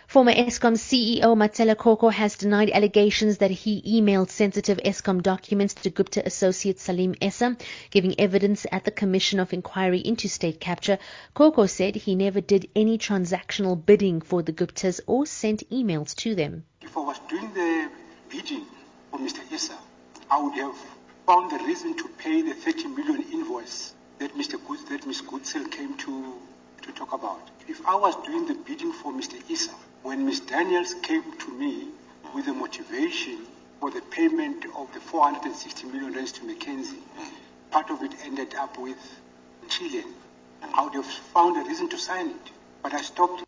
Former Eskom CEO Matsela Koko has denied allegations that he emailed sensitive Eskom documents to Gupta associate Salim Essa, giving evidence at the Commission of Inquiry into State Capture. Koko said he never did any transactional bidding for the Guptas or sent emails to them. If I was doing the bidding for Mr. Essa, I would have found the reason to pay the 30 million invoice that Ms. Goodsell came to talk about. If I was doing the bidding for Mr. Essa, when Ms. Daniels came to me with the motivation for the payment of the 460 million rands to McKinsey, part of it ended up with $1 trillion. I would have found a reason to sign it, but I stopped.